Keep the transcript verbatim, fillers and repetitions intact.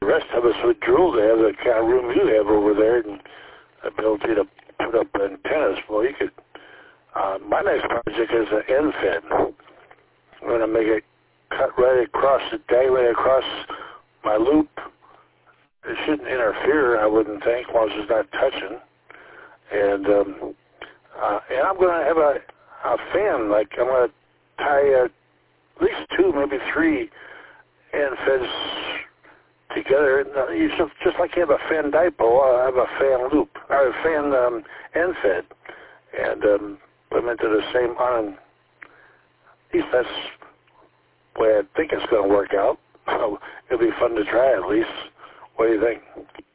rest of us would drill to have the kind of room you have over there and ability to put up antennas. Well, you could. Uh, my next project is an end fed. I'm going to make it cut right across the diagonally across my loop. It shouldn't interfere, I wouldn't think, as long as it's not touching. And um, uh, and I'm going to have a, a fan. Like I'm going to tie uh, at least two, maybe three end feds together. You just, just like you have a fan dipole, I have a fan loop, or a fan um, end fed, and um, put them into the same on. At least that's the way I think it's going to work out. It'll be fun to try at least. What do you think?